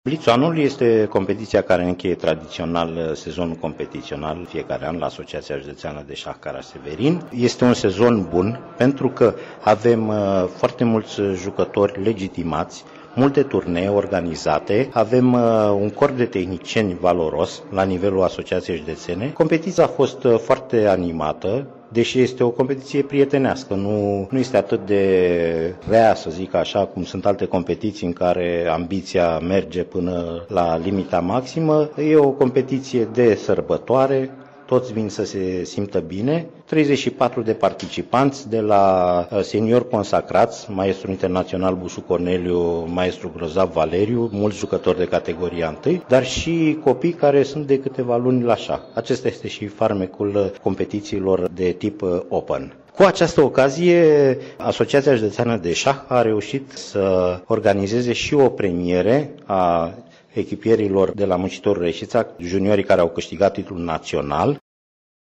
Blitzul anului este competiția care încheie tradițional sezonul competițional fiecare an la Asociația Județeană de Șah Caraș-Severin. Este un sezon bun pentru că avem foarte mulți jucători legitimați, multe turnee organizate, avem un corp de tehnicieni valoros la nivelul Asociației Județene. Competiția a fost foarte animată, deși este o competiție prietenească, nu este atât de rea, să zic așa, cum sunt alte competiții în care ambiția merge până la limita maximă. E o competiție de sărbătoare, toți vin să se simtă bine. 34 de participanți, de la seniori consacrați, maestru internațional Busu Corneliu, maestru Grozav Valeriu, mulți jucători de categoria 1, dar și copii care sunt de câteva luni la șah. Acesta este și farmecul competițiilor de tip Open. Cu această ocazie, Asociația Județeană de Șah a reușit să organizeze și o premiere a echipierilor de la Muncitorul Reșița, juniorii care au câștigat titlul național.